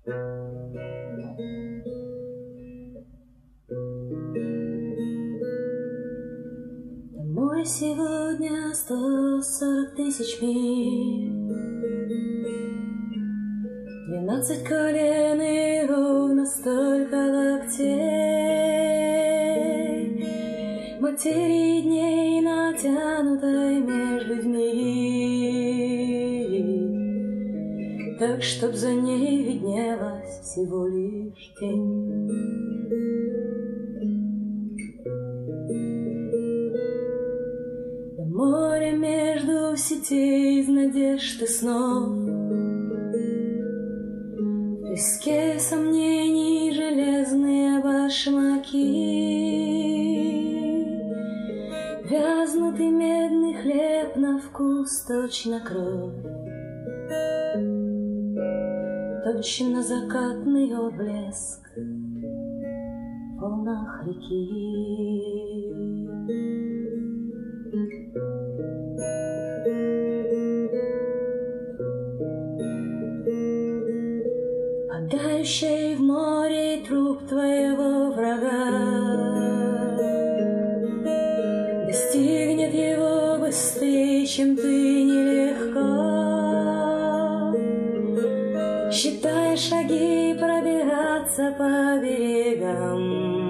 Море сегодня 140 тысяч миль, 12 колен и ровно столько локтей, материи дней, натянутой между людьми, так, чтоб за ней виднелась всего лишь тень. Море между сетей из надежд и снов, в песке сомнений железные башмаки, вязнут и медный хлеб на вкус, точно кровь, точно закатный отблеск в волнах реки. Падающий в море труп твоего врага достигнет его быстрее, чем ты, нелегко, считая шаги, пробираться по берегам,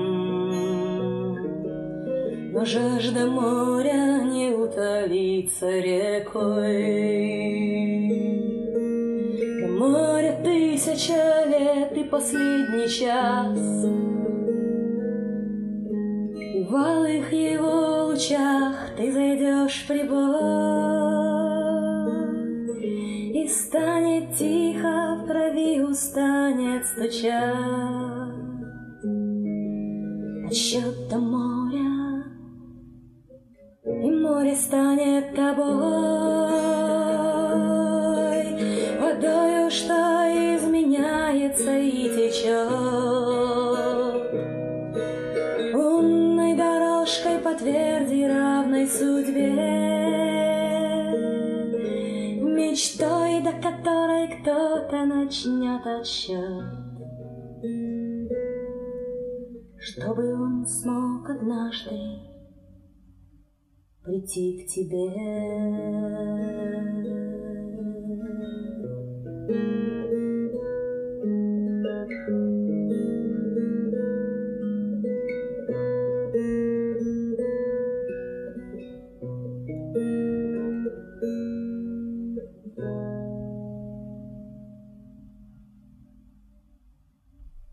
но жажда моря не утолится рекой. До моря 1000 лет и последний час, и в алых его лучах ты зайдешь в прибой, и станет тихо в крови, устанет стучать отсчет до моря, и море станет тобой, водою, что изменяется и течет, лунной дорожкой по тверди равной судьбе, мечтой, до которой кто-то начнет отсчет, чтобы он смог однажды прийти к тебе.